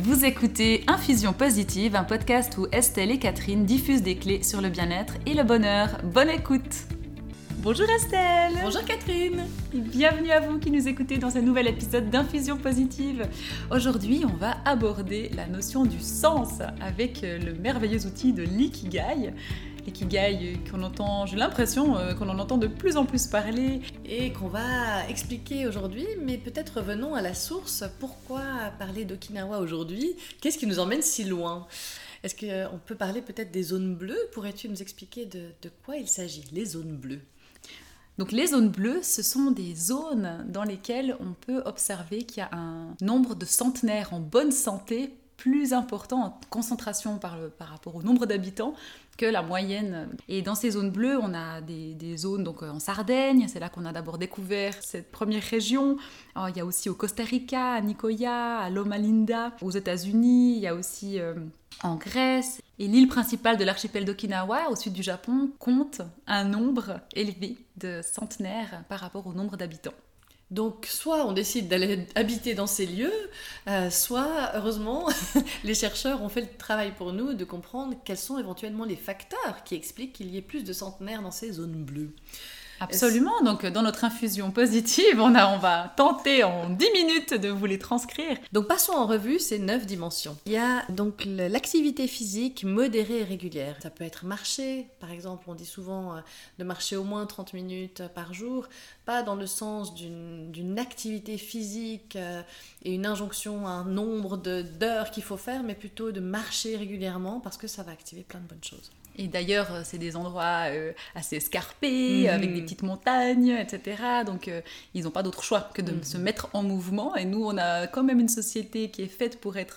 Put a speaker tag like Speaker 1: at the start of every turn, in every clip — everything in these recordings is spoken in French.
Speaker 1: Vous écoutez Infusion Positive, un podcast où Estelle et Catherine diffusent des clés sur le bien-être et le bonheur. Bonne écoute! Bonjour Estelle!
Speaker 2: Bonjour Catherine!
Speaker 1: Et bienvenue à vous qui nous écoutez dans ce nouvel épisode d'Infusion Positive. Aujourd'hui, on va aborder la notion du sens avec le merveilleux outil de l'ikigai. L'ikigai qu'on entend, j'ai l'impression qu'on en entend de plus en plus parler.
Speaker 2: Et qu'on va expliquer aujourd'hui, mais peut-être revenons à la source. Pourquoi parler d'Okinawa aujourd'hui? Qu'est-ce qui nous emmène si loin? Est-ce qu'on peut parler peut-être des zones bleues? Pourrais-tu nous expliquer de quoi il s'agit, les zones bleues?
Speaker 1: Donc les zones bleues, ce sont des zones dans lesquelles on peut observer qu'il y a un nombre de centenaires en bonne santé plus important en concentration par rapport au nombre d'habitants que la moyenne. Et dans ces zones bleues, on a des zones donc en Sardaigne, c'est là qu'on a d'abord découvert cette première région. Alors, il y a aussi au Costa Rica, à Nicoya, à Loma Linda, aux États-Unis, il y a aussi en Grèce. Et l'île principale de l'archipel d'Okinawa, au sud du Japon, compte un nombre élevé de centenaires par rapport au nombre d'habitants.
Speaker 2: Donc, soit on décide d'aller habiter dans ces lieux, soit, heureusement, les chercheurs ont fait le travail pour nous de comprendre quels sont éventuellement les facteurs qui expliquent qu'il y ait plus de centenaires dans ces zones bleues.
Speaker 1: Absolument, donc dans notre infusion positive, on va tenter en 10 minutes de vous les transcrire.
Speaker 2: Donc passons en revue ces 9 dimensions. Il y a donc l'activité physique modérée et régulière. Ça peut être marcher, par exemple, on dit souvent de marcher au moins 30 minutes par jour, pas dans le sens d'une activité physique et une injonction à un nombre d'heures qu'il faut faire, mais plutôt de marcher régulièrement parce que ça va activer plein de bonnes choses.
Speaker 1: Et d'ailleurs, c'est des endroits assez escarpés, avec des petites montagnes, etc. Donc, ils n'ont pas d'autre choix que de se mettre en mouvement. Et nous, on a quand même une société qui est faite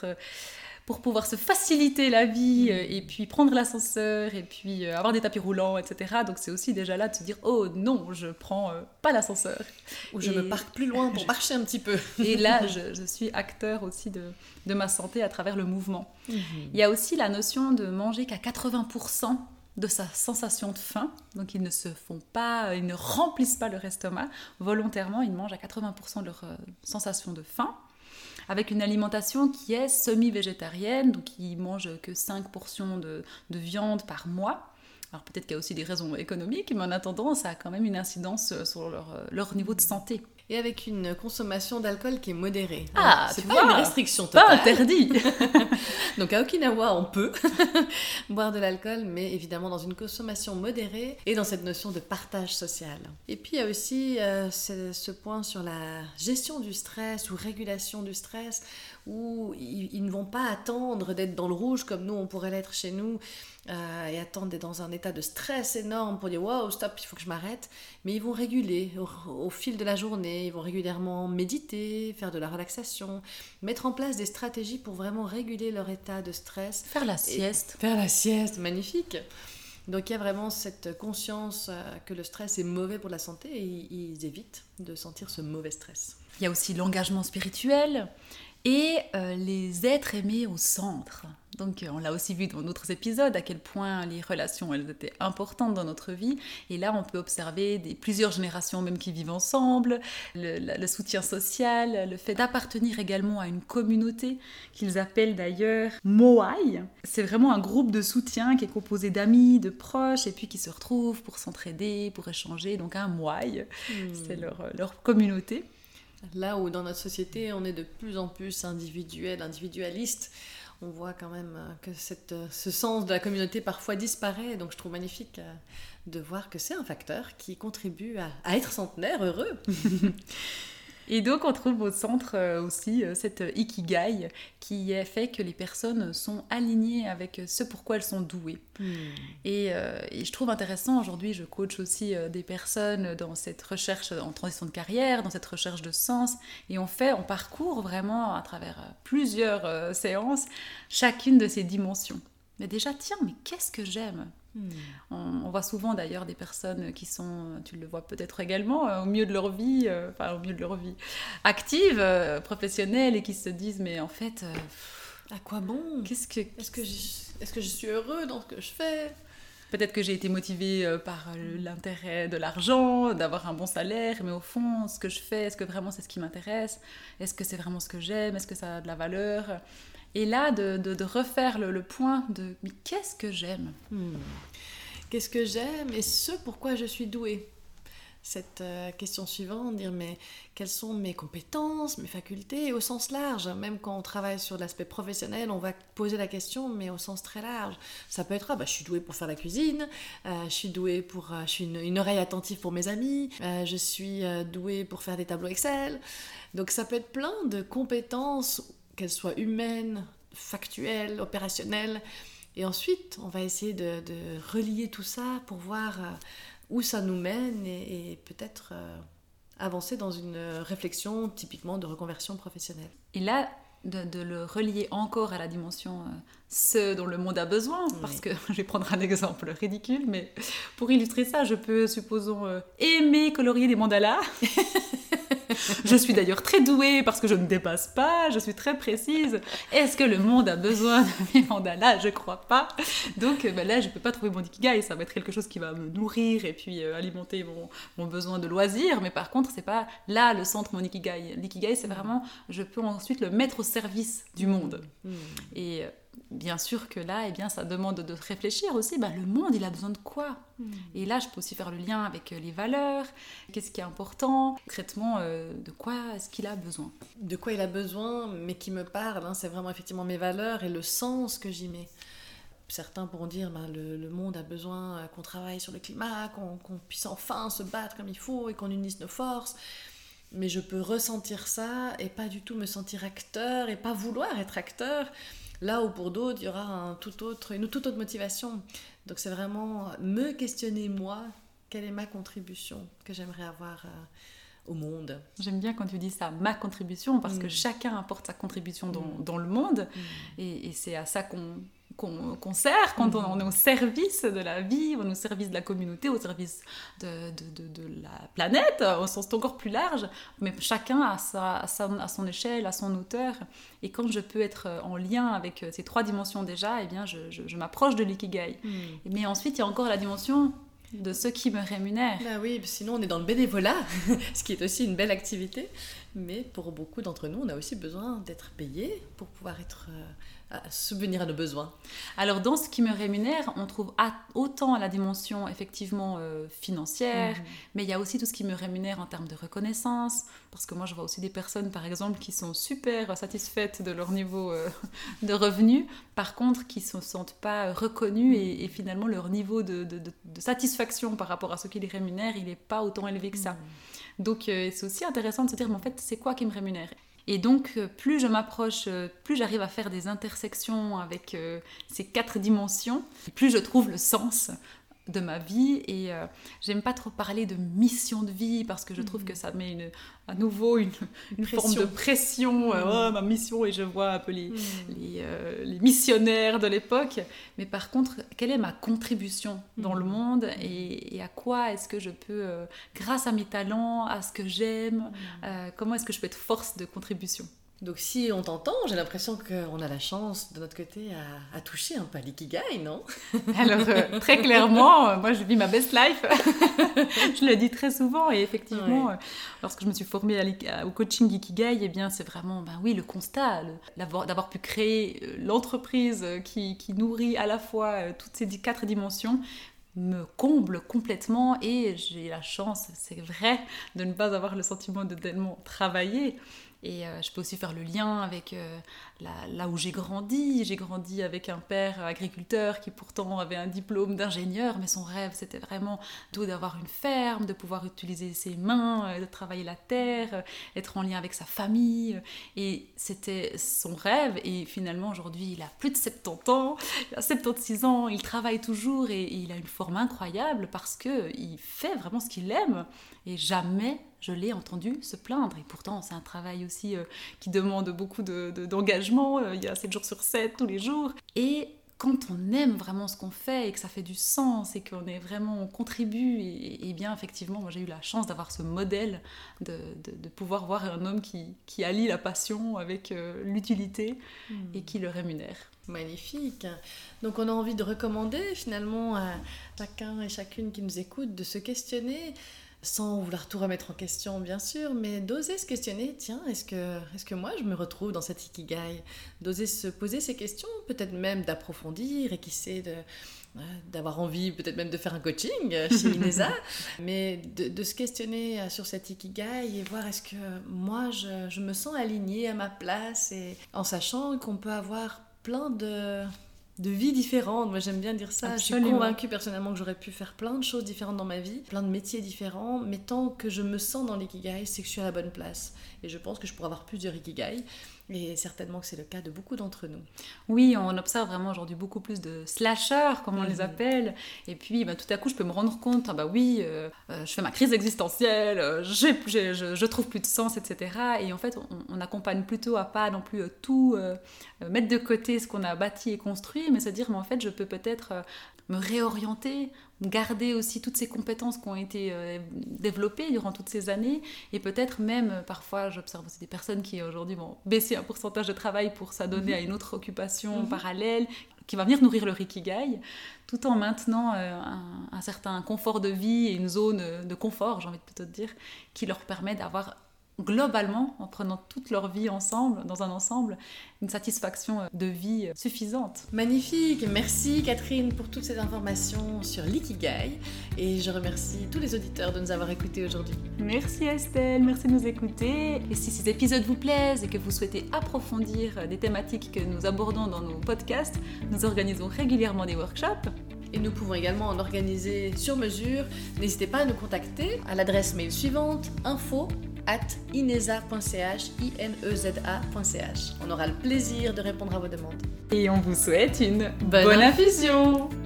Speaker 1: pour pouvoir se faciliter la vie, et puis prendre l'ascenseur, et puis avoir des tapis roulants, etc. Donc, c'est aussi déjà là de se dire « Oh non, je prends pas l'ascenseur. »
Speaker 2: Ou je me parque plus loin pour marcher un petit peu.
Speaker 1: Et là, je suis acteur aussi de ma santé à travers le mouvement. Il y a aussi la notion de manger qu'à 80% de sa sensation de faim. Donc, ils ne remplissent pas leur estomac. Volontairement, ils mangent à 80% de leur sensation de faim, avec une alimentation qui est semi-végétarienne. Donc, ils mangent que 5 portions de viande par mois. Alors, peut-être qu'il y a aussi des raisons économiques, mais en attendant, ça a quand même une incidence sur leur niveau de santé.
Speaker 2: Et avec une consommation d'alcool qui est modérée.
Speaker 1: Ah,
Speaker 2: c'est
Speaker 1: tu
Speaker 2: pas
Speaker 1: vois,
Speaker 2: une restriction totale.
Speaker 1: Pas interdit.
Speaker 2: Donc à Okinawa, on peut boire de l'alcool, mais évidemment dans une consommation modérée et dans cette notion de partage social. Et puis il y a aussi ce point sur la gestion du stress ou régulation du stress, où ils ne vont pas attendre d'être dans le rouge comme nous, on pourrait l'être chez nous, et attendre d'être dans un état de stress énorme pour dire « Wow, stop, il faut que je m'arrête ». Mais ils vont réguler au fil de la journée, ils vont régulièrement méditer, faire de la relaxation, mettre en place des stratégies pour vraiment réguler leur état de stress.
Speaker 1: Faire la sieste.
Speaker 2: Faire la sieste, magnifique. Donc il y a vraiment cette conscience que le stress est mauvais pour la santé et ils évitent de sentir ce mauvais stress.
Speaker 1: Il y a aussi l'engagement spirituel et les êtres aimés au centre. Donc on l'a aussi vu dans d'autres épisodes à quel point les relations elles étaient importantes dans notre vie, et là on peut observer plusieurs générations même qui vivent ensemble, le soutien social, le fait d'appartenir également à une communauté qu'ils appellent d'ailleurs Moai. C'est vraiment un groupe de soutien qui est composé d'amis, de proches, et puis qui se retrouvent pour s'entraider, pour échanger, donc un Moai, c'est leur communauté.
Speaker 2: Là où dans notre société on est de plus en plus individualiste, on voit quand même que ce sens de la communauté parfois disparaît. Donc je trouve magnifique de voir que c'est un facteur qui contribue à être centenaire heureux.
Speaker 1: Et donc on trouve au centre aussi cette ikigai qui fait que les personnes sont alignées avec ce pourquoi elles sont douées. Et je trouve intéressant, aujourd'hui je coach aussi des personnes dans cette recherche en transition de carrière, dans cette recherche de sens, et on parcourt vraiment à travers plusieurs séances chacune de ces dimensions. Mais déjà, tiens, mais qu'est-ce que j'aime ? On voit souvent d'ailleurs des personnes qui sont, tu le vois peut-être également, au milieu de leur vie, active, professionnelle, et qui se disent mais en fait,
Speaker 2: à quoi bon ? Est-ce que je suis heureux dans ce que je fais ?
Speaker 1: Peut-être que j'ai été motivée par l'intérêt de l'argent, d'avoir un bon salaire, mais au fond, ce que je fais, est-ce que vraiment c'est ce qui m'intéresse ? Est-ce que c'est vraiment ce que j'aime ? Est-ce que ça a de la valeur ? Et là, de refaire le point de mais qu'est-ce que j'aime?
Speaker 2: Qu'est-ce que j'aime et ce pourquoi je suis douée? Cette question suivante, dire mais quelles sont mes compétences, mes facultés au sens large. Même quand on travaille sur l'aspect professionnel, on va poser la question mais au sens très large. Ça peut être je suis douée pour faire la cuisine, je suis douée pour je suis une oreille attentive pour mes amis, je suis douée pour faire des tableaux Excel. Donc ça peut être plein de compétences, qu'elles soient humaines, factuelles, opérationnelles. Et ensuite, on va essayer de relier tout ça pour voir où ça nous mène et peut-être avancer dans une réflexion typiquement de reconversion professionnelle.
Speaker 1: Et là, de le relier encore à la dimension ce dont le monde a besoin, parce que je vais prendre un exemple ridicule, mais pour illustrer ça, je peux, supposons, aimer colorier des mandalas. Je suis d'ailleurs très douée parce que je ne dépasse pas, je suis très précise. Est-ce que le monde a besoin de mes mandalas? Je crois pas. Donc là, je peux pas trouver mon ikigai. Ça va être quelque chose qui va me nourrir et puis alimenter mon besoin de loisir. Mais par contre, c'est pas là le centre de mon ikigai. L'ikigai, c'est vraiment, je peux ensuite le mettre au service du monde. Et bien sûr que là, ça demande de réfléchir aussi. Le monde, il a besoin de quoi? Et là, je peux aussi faire le lien avec les valeurs. Qu'est-ce qui est important? Concrètement, de quoi est-ce qu'il a besoin?
Speaker 2: De quoi il a besoin, mais qui me parle, c'est vraiment effectivement mes valeurs et le sens que j'y mets. Certains pourront dire le monde a besoin qu'on travaille sur le climat, qu'on puisse enfin se battre comme il faut et qu'on unisse nos forces. Mais je peux ressentir ça et pas du tout me sentir acteur et pas vouloir être acteur. Là où pour d'autres, il y aura une toute autre motivation. Donc c'est vraiment me questionner moi, quelle est ma contribution que j'aimerais avoir au monde.
Speaker 1: J'aime bien quand tu dis ça, ma contribution, parce que chacun apporte sa contribution dans le monde. Et c'est à ça qu'on sert quand on est au service de la vie, on est au service de la communauté, au service de la planète, au sens encore plus large, mais chacun à son échelle, à son hauteur. Et quand je peux être en lien avec ces trois dimensions déjà, je m'approche de l'ikigai. Mais ensuite, il y a encore la dimension de ceux qui me rémunèrent.
Speaker 2: Oui, sinon on est dans le bénévolat, ce qui est aussi une belle activité. Mais pour beaucoup d'entre nous, on a aussi besoin d'être payé pour pouvoir subvenir à nos besoins.
Speaker 1: Alors dans ce qui me rémunère, on trouve autant la dimension effectivement financière, mais il y a aussi tout ce qui me rémunère en termes de reconnaissance, parce que moi je vois aussi des personnes par exemple qui sont super satisfaites de leur niveau de revenus, par contre qui ne se sentent pas reconnues et finalement leur niveau de satisfaction par rapport à ce qui les rémunère, il n'est pas autant élevé que ça. Donc c'est aussi intéressant de se dire mais en fait c'est quoi qui me rémunère? Et donc, plus je m'approche, plus j'arrive à faire des intersections avec ces 4 dimensions, plus je trouve le sens de ma vie. Et j'aime pas trop parler de mission de vie parce que je trouve que ça met à nouveau une forme de pression. Ma mission, et je vois un peu les missionnaires de l'époque. Mais par contre, quelle est ma contribution dans le monde et à quoi est-ce que je peux, grâce à mes talents, à ce que j'aime, comment est-ce que je peux être force de contribution?
Speaker 2: Donc si on t'entend, j'ai l'impression qu'on a la chance de notre côté à toucher un peu à l'ikigai, non?
Speaker 1: Alors très clairement, moi je vis ma best life, je le dis très souvent et effectivement, lorsque je me suis formée au coaching Ikigai, c'est vraiment le constat d'avoir pu créer l'entreprise qui nourrit à la fois toutes ces 4 dimensions me comble complètement et j'ai la chance, c'est vrai, de ne pas avoir le sentiment de tellement travailler. Et je peux aussi faire le lien avec là où j'ai grandi. J'ai grandi avec un père agriculteur qui pourtant avait un diplôme d'ingénieur, mais son rêve c'était vraiment d'avoir une ferme, de pouvoir utiliser ses mains, de travailler la terre, être en lien avec sa famille. Et c'était son rêve. Et finalement aujourd'hui il a plus de 70 ans, il a 76 ans, il travaille toujours et il a une forme incroyable parce qu'il fait vraiment ce qu'il aime. Et jamais je l'ai entendu se plaindre. Et pourtant, c'est un travail aussi qui demande beaucoup d'engagement. Il y a 7 jours sur 7, tous les jours. Et quand on aime vraiment ce qu'on fait et que ça fait du sens et on contribue, et bien effectivement, moi j'ai eu la chance d'avoir ce modèle de pouvoir voir un homme qui allie la passion avec l'utilité et qui le rémunère.
Speaker 2: Magnifique. Donc on a envie de recommander finalement à chacun et chacune qui nous écoute de se questionner sans vouloir tout remettre en question, bien sûr, mais d'oser se questionner, tiens, est-ce que moi je me retrouve dans cet ikigai? D'oser se poser ces questions, peut-être même d'approfondir, et qui sait, d'avoir envie peut-être même de faire un coaching chez Ineza, mais de se questionner sur cet ikigai et voir est-ce que moi je me sens alignée à ma place, et en sachant qu'on peut avoir plein de vies différentes. Moi j'aime bien dire ça.
Speaker 1: Absolument.
Speaker 2: Je suis convaincue personnellement que j'aurais pu faire plein de choses différentes dans ma vie, plein de métiers différents, mais tant que je me sens dans l'ikigai, c'est que je suis à la bonne place, et je pense que je pourrais avoir plusieurs ikigai. Et certainement que c'est le cas de beaucoup d'entre nous.
Speaker 1: Oui, on observe vraiment aujourd'hui beaucoup plus de slashers, comme on les appelle. Et puis, tout à coup, je peux me rendre compte, je fais ma crise existentielle, je trouve plus de sens, etc. Et en fait, on accompagne plutôt à pas non plus tout mettre de côté ce qu'on a bâti et construit, mais se dire, mais en fait, je peux peut-être me réorienter, garder aussi toutes ces compétences qui ont été développées durant toutes ces années, et peut-être même, parfois j'observe aussi des personnes qui aujourd'hui vont baisser un pourcentage de travail pour s'adonner à une autre occupation parallèle, qui va venir nourrir leur ikigai, tout en maintenant un certain confort de vie et une zone de confort, j'ai envie de plutôt te dire, qui leur permet d'avoir globalement, en prenant toute leur vie ensemble, dans un ensemble, une satisfaction de vie suffisante.
Speaker 2: Magnifique, merci Catherine pour toutes ces informations sur l'ikigai, et je remercie tous les auditeurs de nous avoir écoutés aujourd'hui.
Speaker 1: Merci Estelle, merci de nous écouter. Et si ces épisodes vous plaisent et que vous souhaitez approfondir des thématiques que nous abordons dans nos podcasts, nous organisons régulièrement des workshops.
Speaker 2: Et nous pouvons également en organiser sur mesure. N'hésitez pas à nous contacter à l'adresse mail suivante, info@ineza.ch, ineza.ch. On aura le plaisir de répondre à vos demandes.
Speaker 1: Et on vous souhaite une
Speaker 2: bonne infusion.